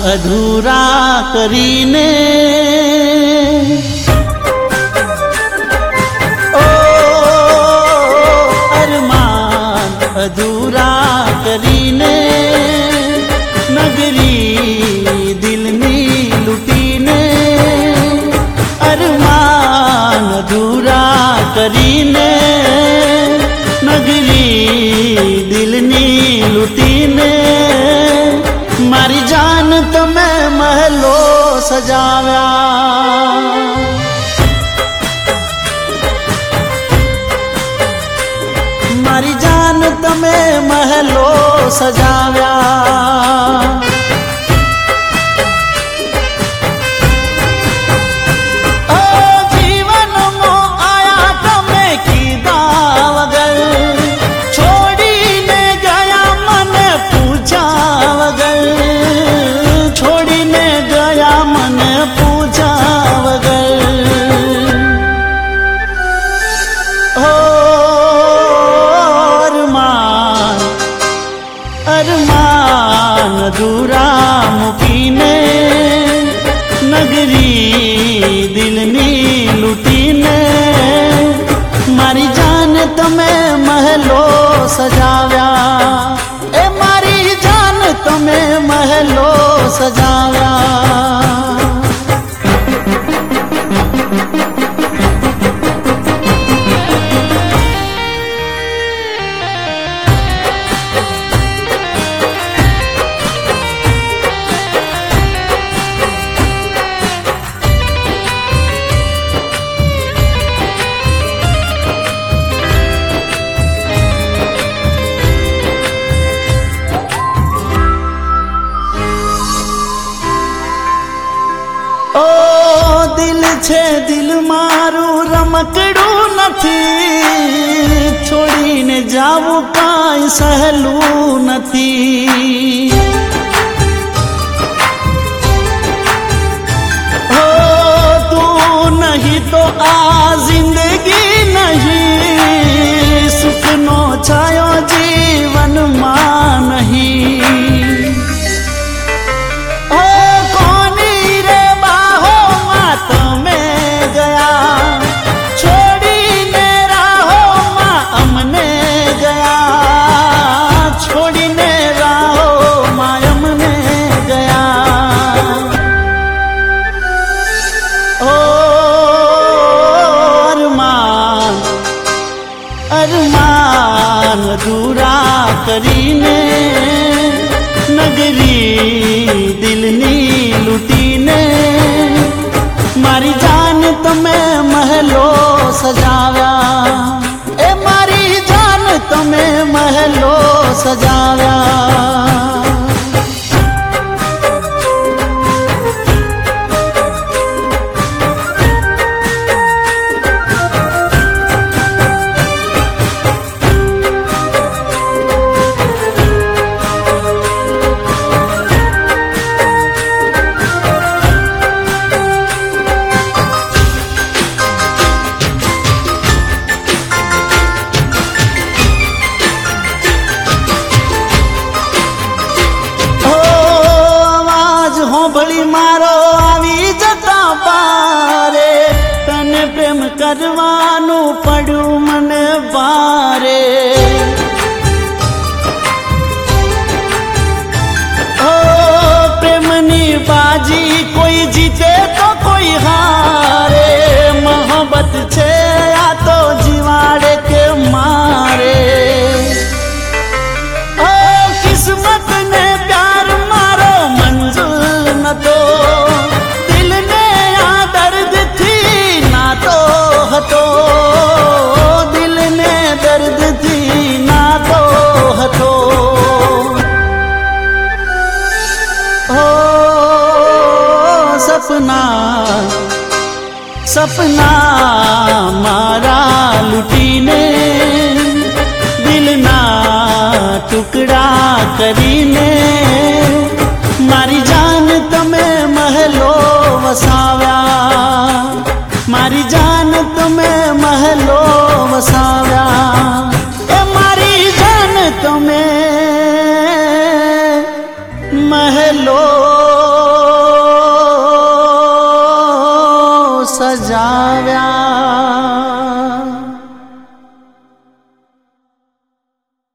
અધૂરા કરીને ઓ અરમાન અધૂરા કરીને નગરી દિલની લૂટીને અરમાન અધૂરા કરીને નગરી દિલની લૂટીને મારી જાન તમે મહેલો સજાવ્યા મારી જાન તમે મહેલો સજાવ્યા અરમાન અધૂરા મૂકીને નગરી દિલની લૂટીને મારી જાન તમે મહેલો સજાવ્યા એ મારી જાન તમે મહેલો સજાવ્યા દિલ છે દિલ મારું રમકડું નથી છોડીને જાવું કાંઈ સહેલું નથી હો તું નહીં તો આ જિંદગી નહીં સુખનો છાયો જીવનમાં નહીં અરમાન અધૂરા કરીને નગરી દિલની લૂટીને મારી જાન તમે મહેલો સજાવ્યા એ મારી જાન તમે મહેલો સજાવ્યા ભળી મારો આવી જતા પારે તને પ્રેમ કરવાનું પડ્યું મને ભારે ઓ પ્રેમની બાજી કોઈ જીતે તો કોઈ હારે મોહબ્બત છે આ તો જીવાડે કે મારે કિસ્મત ને પ્યાર મારો મંજૂર નતો દિલને આ દર્દથી નાતો હતો દિલને દર્દથી નાતો હતો ઓ સપના સપના મારા લૂટ